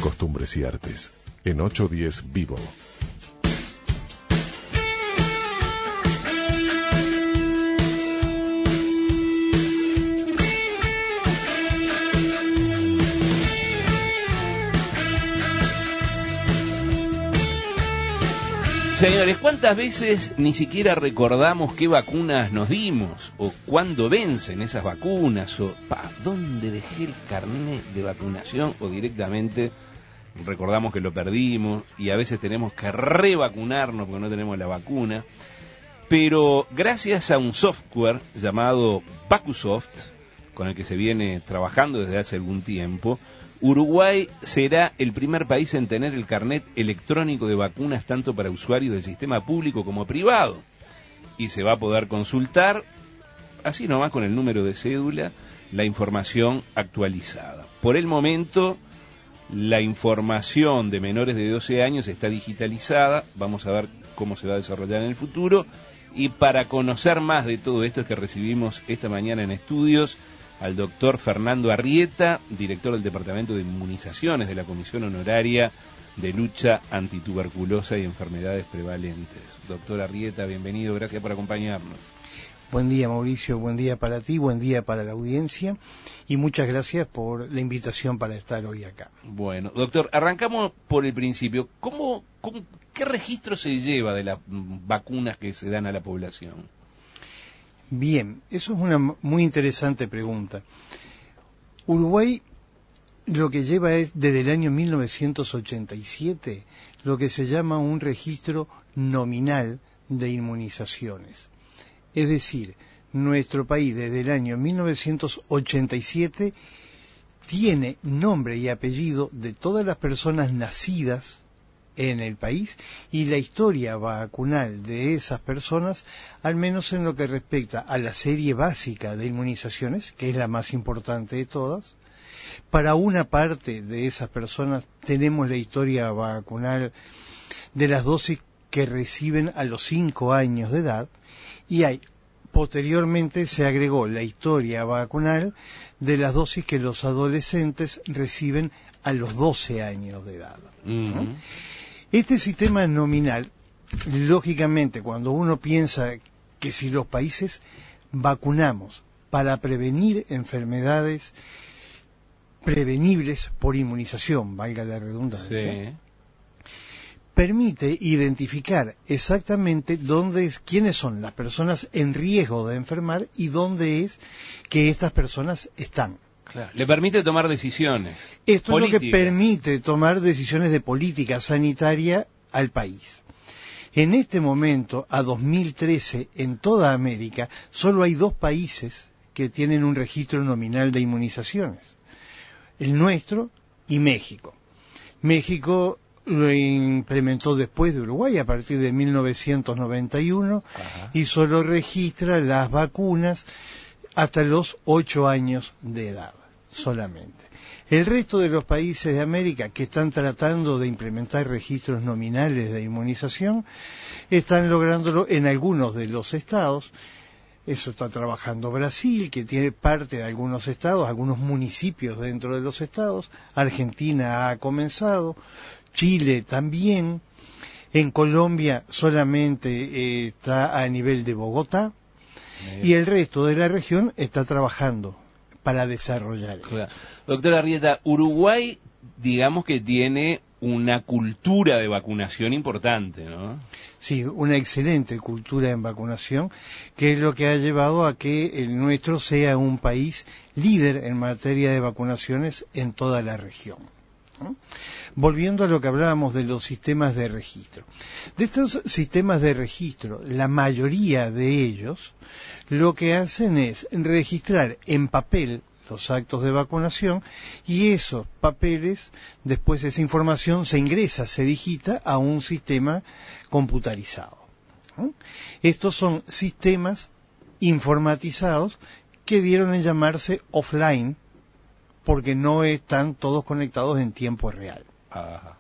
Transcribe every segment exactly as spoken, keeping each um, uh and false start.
costumbres y artes, en ochocientos diez Vivo. Señores, ¿cuántas veces ni siquiera recordamos qué vacunas nos dimos? ¿O cuándo vencen esas vacunas? ¿O pa, dónde dejé el carnet de vacunación? ¿O directamente recordamos que lo perdimos y a veces tenemos que revacunarnos porque no tenemos la vacuna? Pero gracias a un software llamado VacuSoft, con el que se viene trabajando desde hace algún tiempo, Uruguay será el primer país en tener el carnet electrónico de vacunas tanto para usuarios del sistema público como privado. Y se va a poder consultar, así nomás con el número de cédula, la información actualizada. Por el momento, la información de menores de doce años está digitalizada. Vamos a ver cómo se va a desarrollar en el futuro. Y para conocer más de todo esto es que recibimos esta mañana en estudios al doctor Fernando Arrieta, director del Departamento de Inmunizaciones de la Comisión Honoraria de Lucha Antituberculosa y Enfermedades Prevalentes. Doctor Arrieta, bienvenido, gracias por acompañarnos. Buen día, Mauricio, buen día para ti, buen día para la audiencia y muchas gracias por la invitación para estar hoy acá. Bueno, doctor, arrancamos por el principio. ¿Cómo, cómo, ¿Qué registro se lleva de las vacunas que se dan a la población? Bien, eso es una muy interesante pregunta. Uruguay lo que lleva es, desde el año mil novecientos ochenta y siete, lo que se llama un registro nominal de inmunizaciones. Es decir, nuestro país desde el año mil novecientos ochenta y siete tiene nombre y apellido de todas las personas nacidas en el país y la historia vacunal de esas personas, al menos en lo que respecta a la serie básica de inmunizaciones, que es la más importante de todas. Para una parte de esas personas tenemos la historia vacunal de las dosis que reciben a los cinco años de edad, y hay posteriormente se agregó la historia vacunal de las dosis que los adolescentes reciben a los doce años de edad, ¿no? Uh-huh. Este sistema nominal, lógicamente, cuando uno piensa que si los países vacunamos para prevenir enfermedades prevenibles por inmunización, valga la redundancia, sí, permite identificar exactamente dónde es, quiénes son las personas en riesgo de enfermar y dónde es que estas personas están. Claro. Le permite tomar decisiones. Esto políticas. Es lo que permite tomar decisiones de política sanitaria al país. En este momento, a dos mil trece, en toda América, solo hay dos países que tienen un registro nominal de inmunizaciones. El nuestro y México. México lo implementó después de Uruguay, a partir de mil novecientos noventa y uno, ajá, y solo registra las vacunas hasta los ocho años de edad, solamente. El resto de los países de América que están tratando de implementar registros nominales de inmunización están lográndolo en algunos de los estados. Eso está trabajando Brasil, que tiene parte de algunos estados, algunos municipios dentro de los estados. Argentina ha comenzado, Chile también. En Colombia solamente eh, está a nivel de Bogotá. Y el resto de la región está trabajando para desarrollar. Claro. Doctora Arrieta, Uruguay, digamos que tiene una cultura de vacunación importante, ¿no? Sí, una excelente cultura en vacunación, que es lo que ha llevado a que el nuestro sea un país líder en materia de vacunaciones en toda la región, ¿no? Volviendo a lo que hablábamos de los sistemas de registro. De estos sistemas de registro, la mayoría de ellos lo que hacen es registrar en papel los actos de vacunación y esos papeles, después esa información se ingresa, se digita a un sistema computarizado, ¿no? Estos son sistemas informatizados que dieron en llamarse offline porque no están todos conectados en tiempo real. Ajá.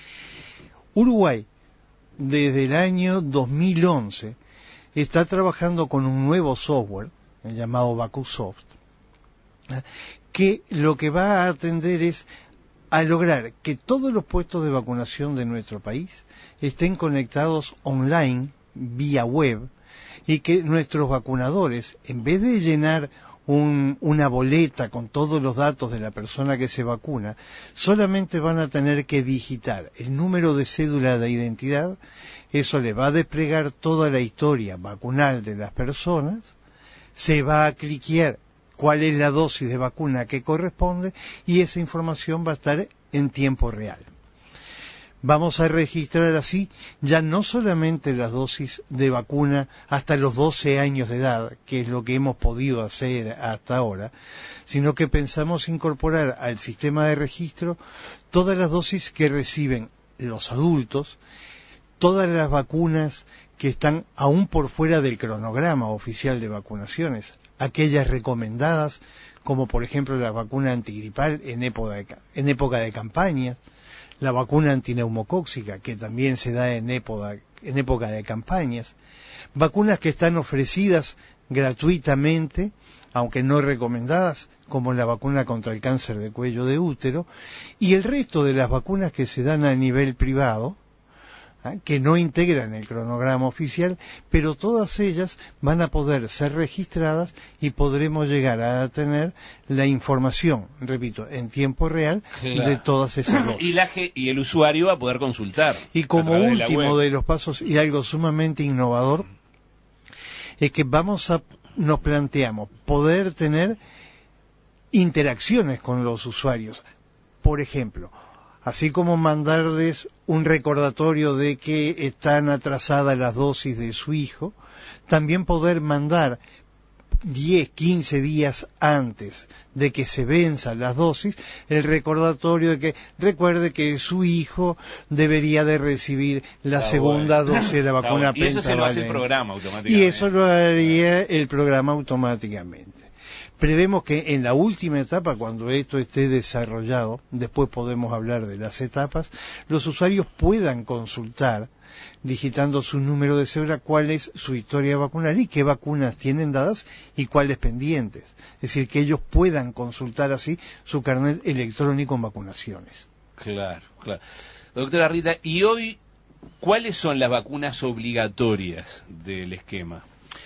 Uruguay, desde el año dos mil once, está trabajando con un nuevo software llamado VacuSoft, que lo que va a atender es a lograr que todos los puestos de vacunación de nuestro país estén conectados online, vía web, y que nuestros vacunadores, en vez de llenar un, una boleta con todos los datos de la persona que se vacuna, solamente van a tener que digitar el número de cédula de identidad. Eso le va a desplegar toda la historia vacunal de las personas, se va a cliquear cuál es la dosis de vacuna que corresponde y esa información va a estar en tiempo real. Vamos a registrar así ya no solamente las dosis de vacuna hasta los doce años de edad, que es lo que hemos podido hacer hasta ahora, sino que pensamos incorporar al sistema de registro todas las dosis que reciben los adultos, todas las vacunas que están aún por fuera del cronograma oficial de vacunaciones, aquellas recomendadas, como por ejemplo la vacuna antigripal en época de, en época de campaña, la vacuna antineumocóxica, que también se da en época, en época de campañas, vacunas que están ofrecidas gratuitamente, aunque no recomendadas, como la vacuna contra el cáncer de cuello de útero, y el resto de las vacunas que se dan a nivel privado, ¿eh? que no integran el cronograma oficial, pero todas ellas van a poder ser registradas y podremos llegar a tener la información, repito, en tiempo real, claro, de todas esas dosis. Y, la, y el usuario va a poder consultar. Y como último de, de los pasos, y algo sumamente innovador, es que vamos a, nos planteamos poder tener interacciones con los usuarios. Por ejemplo, así como mandarles un recordatorio de que están atrasadas las dosis de su hijo, también poder mandar diez, quince días antes de que se venzan las dosis, el recordatorio de que recuerde que su hijo debería de recibir la Está segunda bueno. dosis de la vacuna bueno. Y eso se lo hace el programa automáticamente. Y eso lo haría el programa automáticamente. Prevemos que en la última etapa, cuando esto esté desarrollado, después podemos hablar de las etapas, los usuarios puedan consultar, digitando su número de cédula, cuál es su historia vacunal y qué vacunas tienen dadas y cuáles pendientes. Es decir, que ellos puedan consultar así su carnet electrónico en vacunaciones. Claro, claro. Doctora Rita, ¿y hoy cuáles son las vacunas obligatorias del esquema?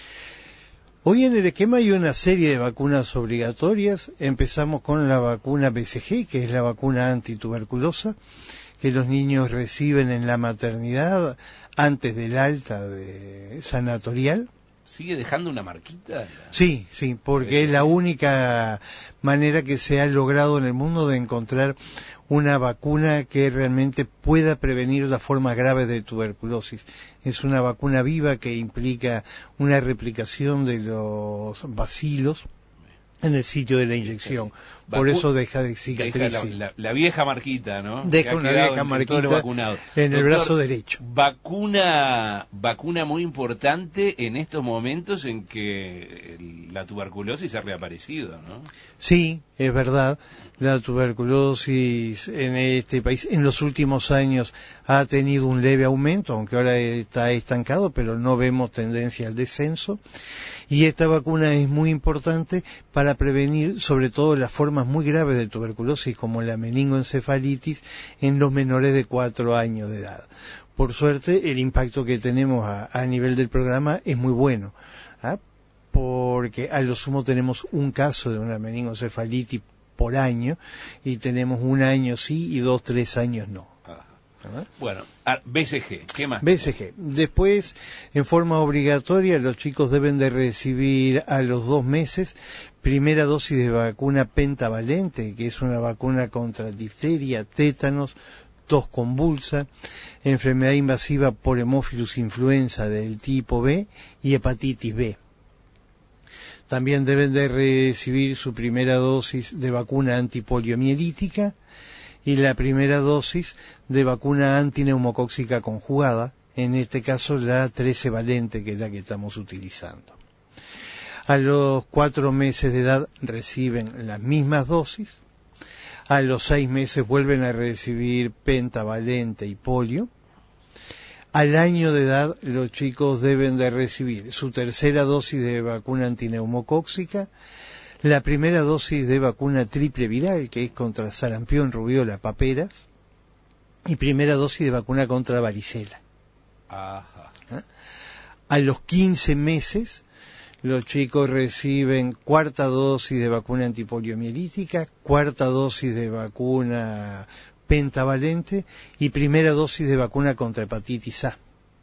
Hoy en el esquema hay una serie de vacunas obligatorias. Empezamos con la vacuna B C G, que es la vacuna antituberculosa, que los niños reciben en la maternidad antes del alta de sanatorial. ¿Sigue dejando una marquita? Sí, sí, porque es la única manera que se ha logrado en el mundo de encontrar una vacuna que realmente pueda prevenir la forma grave de tuberculosis. Es una vacuna viva que implica una replicación de los bacilos en el sitio de la inyección. Por Vacu eso deja de cicatrizar. Deja la, la, la vieja marquita, ¿no? Deja una vieja marquita en el Doctor, brazo derecho. Vacuna, vacuna muy importante en estos momentos en que la tuberculosis ha reaparecido, ¿no? Sí, es verdad. La tuberculosis en este país en los últimos años ha tenido un leve aumento, aunque ahora está estancado, pero no vemos tendencia al descenso. Y esta vacuna es muy importante para prevenir sobre todo las formas muy graves de tuberculosis como la meningoencefalitis en los menores de cuatro años de edad. Por suerte el impacto que tenemos a, a nivel del programa es muy bueno, ¿ah? Porque a lo sumo tenemos un caso de una meningoencefalitis por año y tenemos un año sí y dos, tres años no. Bueno, B C G, ¿qué más? B C G. Después, en forma obligatoria, los chicos deben de recibir a los dos meses primera dosis de vacuna pentavalente, que es una vacuna contra difteria, tétanos, tos convulsa, enfermedad invasiva por Haemophilus influenza del tipo B y hepatitis B. También deben de recibir su primera dosis de vacuna antipoliomielítica y la primera dosis de vacuna antineumocóxica conjugada, en este caso la trece valente, que es la que estamos utilizando. A los cuatro meses de edad reciben las mismas dosis, a los seis meses vuelven a recibir pentavalente y polio. Al año de edad los chicos deben de recibir su tercera dosis de vacuna antineumocóxica, la primera dosis de vacuna triple viral, que es contra sarampión, rubiola, paperas, y primera dosis de vacuna contra varicela. Ajá. ¿Ah? A los quince meses, los chicos reciben cuarta dosis de vacuna antipoliomielítica, cuarta dosis de vacuna pentavalente y primera dosis de vacuna contra hepatitis A.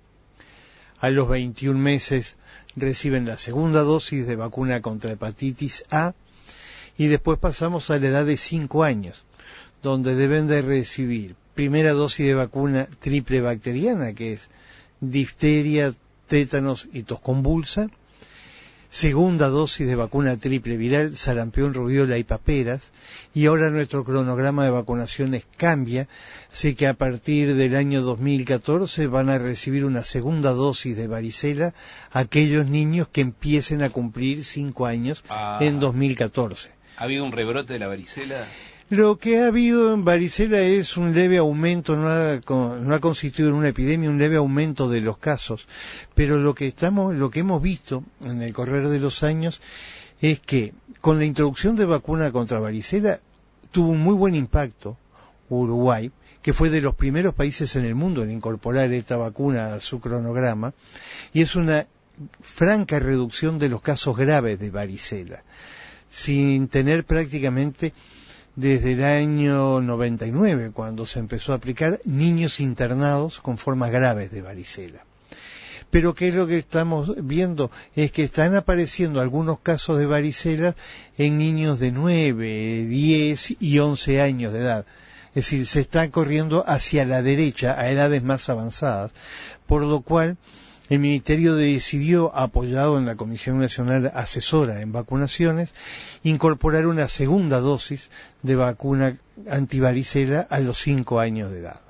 A los veintiún meses reciben la segunda dosis de vacuna contra hepatitis A y después pasamos a la edad de cinco años, donde deben de recibir primera dosis de vacuna triple bacteriana, que es difteria, tétanos y tos convulsa, segunda dosis de vacuna triple viral, sarampión, rubiola y paperas, y ahora nuestro cronograma de vacunaciones cambia, así que a partir del año dos mil catorce van a recibir una segunda dosis de varicela aquellos niños que empiecen a cumplir cinco años ah, en dos mil catorce. ¿Ha habido un rebrote de la varicela? Lo que ha habido en varicela es un leve aumento, no ha, no ha constituido en una epidemia, un leve aumento de los casos, pero lo que estamos, lo que hemos visto en el correr de los años es que con la introducción de vacuna contra varicela tuvo un muy buen impacto Uruguay, que fue de los primeros países en el mundo en incorporar esta vacuna a su cronograma, y es una franca reducción de los casos graves de varicela, sin tener prácticamente desde el año noventa y nueve, cuando se empezó a aplicar, niños internados con formas graves de varicela. Pero ¿qué es lo que estamos viendo? Es que están apareciendo algunos casos de varicela en niños de nueve, diez y once años de edad. Es decir, se está corriendo hacia la derecha a edades más avanzadas, por lo cual el Ministerio decidió, apoyado en la Comisión Nacional Asesora en Vacunaciones, incorporar una segunda dosis de vacuna antivaricela a los cinco años de edad.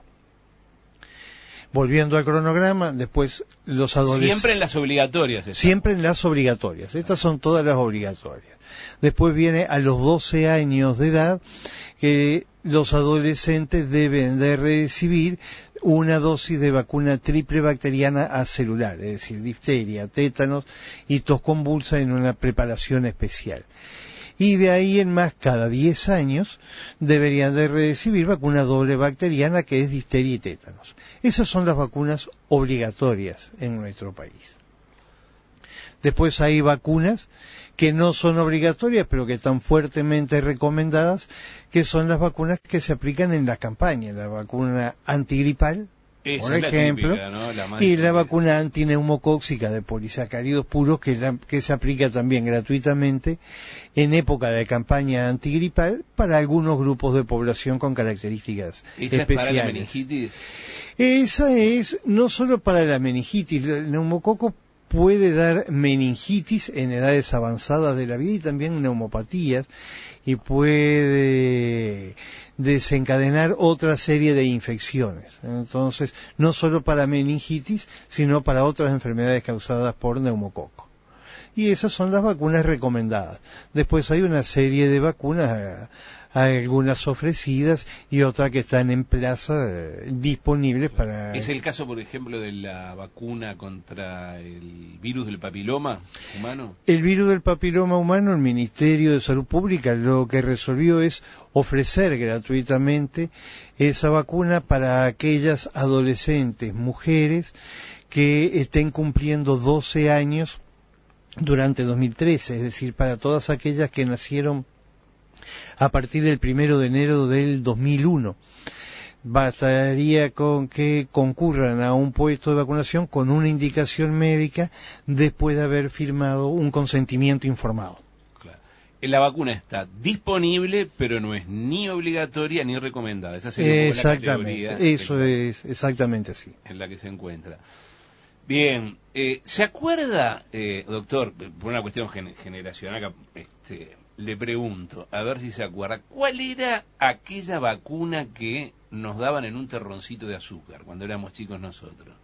Volviendo al cronograma, después los adolescentes... Siempre en las obligatorias. Estamos. Siempre en las obligatorias. Estas son todas las obligatorias. Después viene a los doce años de edad, que los adolescentes deben de recibir una dosis de vacuna triple bacteriana acelular, es decir, difteria, tétanos y tos convulsa en una preparación especial. Y de ahí en más, cada diez años, deberían de recibir vacuna doble bacteriana, que es difteria y tétanos. Esas son las vacunas obligatorias en nuestro país. Después hay vacunas que no son obligatorias, pero que están fuertemente recomendadas, que son las vacunas que se aplican en la campaña, la vacuna antigripal, Esa por ejemplo, la típica, ¿no? La y la vacuna antineumocóxica de polisacáridos puros, que, la, que se aplica también gratuitamente en época de campaña antigripal para algunos grupos de población con características ¿Esa especiales. ¿Es para la meningitis? Esa es no solo para la meningitis, el neumococo puede dar meningitis en edades avanzadas de la vida y también neumopatías, y puede desencadenar otra serie de infecciones. Entonces, no solo para meningitis, sino para otras enfermedades causadas por neumococo. Y esas son las vacunas recomendadas. Después hay una serie de vacunas, algunas ofrecidas y otras que están en plaza eh, disponibles para... ¿Es el caso, por ejemplo, de la vacuna contra el virus del papiloma humano? El virus del papiloma humano, el Ministerio de Salud Pública lo que resolvió es ofrecer gratuitamente esa vacuna para aquellas adolescentes, mujeres, que estén cumpliendo doce años durante dos mil trece, es decir, para todas aquellas que nacieron a partir del primero de enero del dos mil uno. Bastaría con que concurran a un puesto de vacunación con una indicación médica después de haber firmado un consentimiento informado. Claro. La vacuna está disponible, pero no es ni obligatoria ni recomendada. Esa sería exactamente, la categoría eso es exactamente así. En la que se encuentra. Bien, eh, ¿se acuerda, eh, doctor, por una cuestión gen- generacional, este, le pregunto, a ver si se acuerda, ¿cuál era aquella vacuna que nos daban en un terroncito de azúcar cuando éramos chicos nosotros?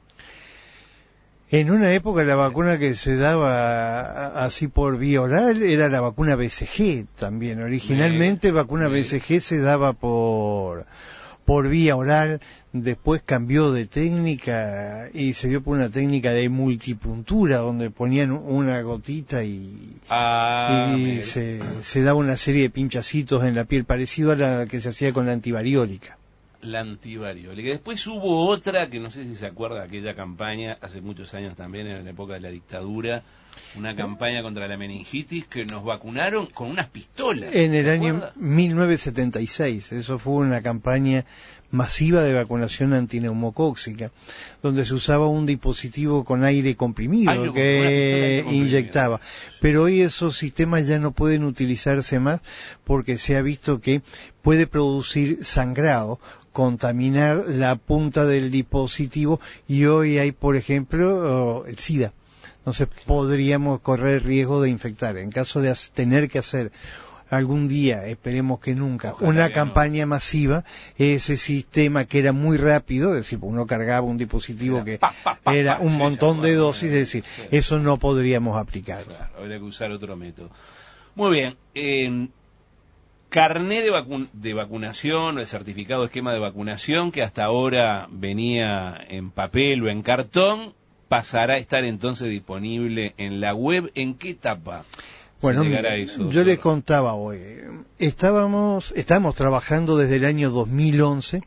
En una época la vacuna que se daba así por vía oral era la vacuna B C G también. Originalmente Bien, vacuna bien. B C G se daba por por vía oral, después cambió de técnica y se dio por una técnica de multipuntura, donde ponían una gotita y, ah, y se, se daba una serie de pinchacitos en la piel, parecido a la que se hacía con la antivariólica. La antivariólica. Después hubo otra, que no sé si se acuerda, aquella campaña, hace muchos años también, en la época de la dictadura, una campaña contra la meningitis, que nos vacunaron con unas pistolas. En el año mil novecientos setenta y seis, eso fue una campaña masiva de vacunación antineumocóxica, donde se usaba un dispositivo con aire comprimido Ay, que inyectaba. Pero hoy esos sistemas ya no pueden utilizarse más porque se ha visto que puede producir sangrado, contaminar la punta del dispositivo, y hoy hay, por ejemplo, el SIDA. Entonces podríamos correr riesgo de infectar. En caso de tener que hacer algún día, esperemos que nunca, Ojalá una campaña no. masiva, ese sistema que era muy rápido, es decir, uno cargaba un dispositivo era, que pa, pa, pa, era pa, un sí, montón de dosis, es decir, sí. eso no podríamos aplicar. Claro, habría que usar otro método. Muy bien, eh, carné de, vacu de vacunación o el certificado de esquema de vacunación, que hasta ahora venía en papel o en cartón, pasará a estar entonces disponible en la web. ¿En qué etapa? Bueno, mira, eso, yo les contaba hoy, estábamos, estamos trabajando desde el año dos mil once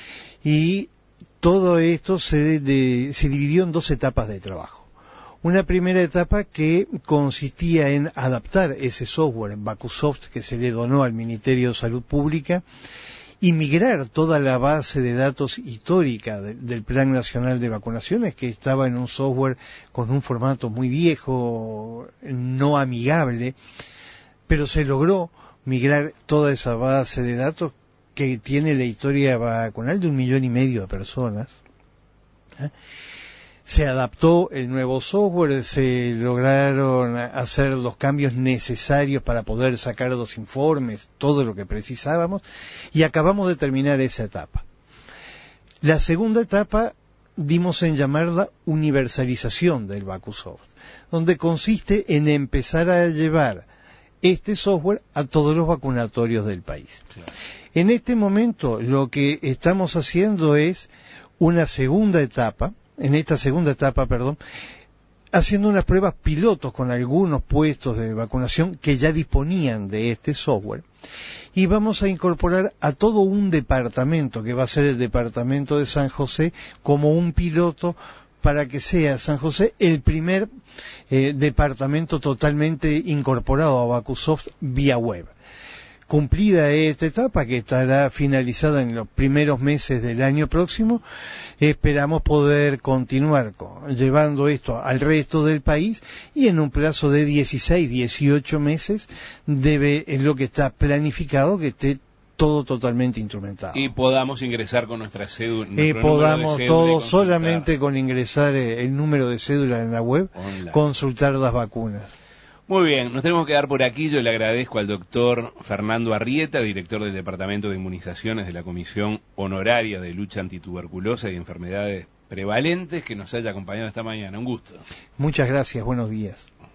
y todo esto se, de, se dividió en dos etapas de trabajo. Una primera etapa que consistía en adaptar ese software en VacuSoft que se le donó al Ministerio de Salud Pública y migrar toda la base de datos histórica de, del Plan Nacional de Vacunaciones, que estaba en un software con un formato muy viejo, no amigable, pero se logró migrar toda esa base de datos que tiene la historia vacunal de un millón y medio de personas. ¿Eh? Se adaptó el nuevo software, se lograron hacer los cambios necesarios para poder sacar los informes, todo lo que precisábamos, y acabamos de terminar esa etapa. La segunda etapa dimos en llamarla universalización del VacuSoft, donde consiste en empezar a llevar este software a todos los vacunatorios del país. Claro. En este momento lo que estamos haciendo es una segunda etapa, en esta segunda etapa, perdón, haciendo unas pruebas pilotos con algunos puestos de vacunación que ya disponían de este software, y vamos a incorporar a todo un departamento, que va a ser el departamento de San José, como un piloto para que sea San José el primer eh, departamento totalmente incorporado a VacuSoft vía web. Cumplida esta etapa, que estará finalizada en los primeros meses del año próximo, esperamos poder continuar con, llevando esto al resto del país, y en un plazo de dieciséis, dieciocho meses debe, es lo que está planificado, que esté todo totalmente instrumentado. Y podamos ingresar con nuestra cédula. Y podamos todo solamente con ingresar el número de cédula en la web, online, consultar las vacunas. Muy bien, nos tenemos que dar por aquí. Yo le agradezco al doctor Fernando Arrieta, director del Departamento de Inmunizaciones de la Comisión Honoraria de Lucha Antituberculosa y Enfermedades Prevalentes, que nos haya acompañado esta mañana. Un gusto. Muchas gracias, buenos días.